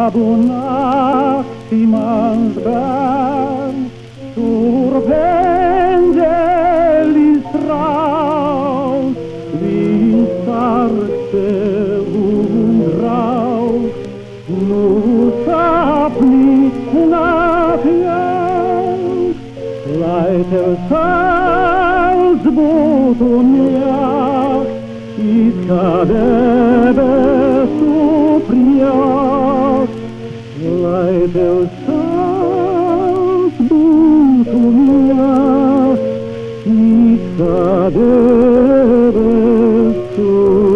abbonati mans ben, surpende li strauß, wie starke Ungraus, nur sapni nach Jans, leite Salzburg und Jagd, it cadebe supriat, leite Salzburg und Jagd, it cadebe supriat.